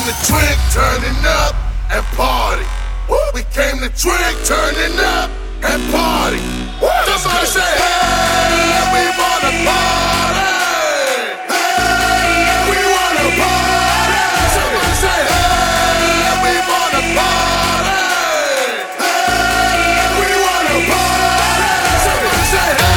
to drink, turning up, and party. Woo! We came to drink, turning up, and party. Woo! Somebody say, hey, we wanna party. Hey, we wanna party. Somebody say, hey, we wanna party. Hey, we wanna party. Somebody say, hey.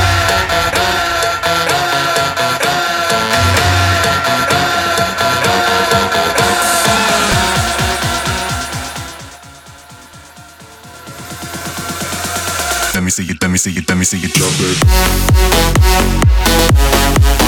Let me see you, let me see you, let me see you jump it.